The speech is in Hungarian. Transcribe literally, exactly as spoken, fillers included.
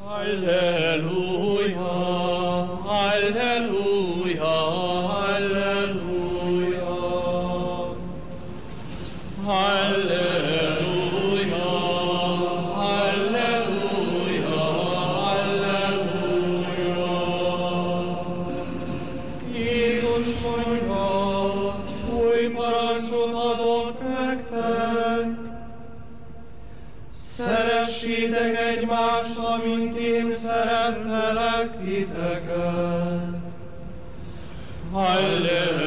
Halleluja, halleluja, halleluja. Halleluja, halleluja, halleluja. Jézus mondja, új parancsot adok nektek. Szeressétek egymást, amint én szerettelek titeket. Halleluja.